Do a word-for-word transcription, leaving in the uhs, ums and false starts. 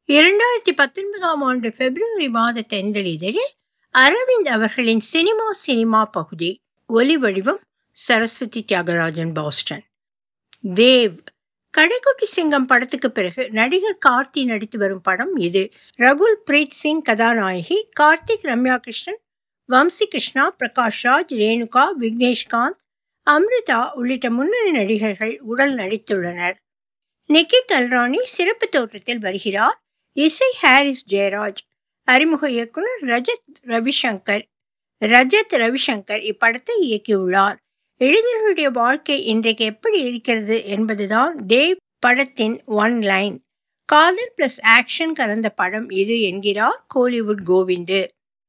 இரண்டாயிரத்து பத்தொன்பதாம் ஆண்டு பிப்ரவரி மாத தென்றலிதழில் அரவிந்த் அவர்களின் சினிமா சினிமா பகுதி. ஒலி வடிவம் சரஸ்வதி தியாகராஜன், பாஸ்டன். தேவ் கடைக்குட்டி சிங்கம் படத்துக்கு பிறகு நடிகர் கார்த்தி நடித்து வரும் படம் இது. ரகுல் பிரீத் சிங் கதாநாயகி. கார்த்திக், ரம்யா கிருஷ்ணன், வம்சி கிருஷ்ணா, பிரகாஷ் ராஜ், ரேணுகா, விக்னேஷ்காந்த், அம்ரிதா உள்ளிட்ட முன்னணி நடிகர்கள் உடல் நடித்துள்ளனர். நிக்கி கல்ராணி சிறப்பு தோற்றத்தில் வருகிறார். இசை ஹாரிஸ் ஜெயராஜ். அறிமுக இயக்குனர் ரஜத் ரவிசங்கர். ரஜத் ரவிசங்கர் இப்படத்தை இயக்கியுள்ளார். இளைஞர்களுடைய வாழ்க்கை இன்றைக்கு எப்படி இருக்கிறது என்பதுதான் தேவ் படத்தின் ஒன் லைன். காதல் பிளஸ் ஆக்ஷன் கலந்த படம் இது என்கிறார் கோலிவுட் கோவிந்து.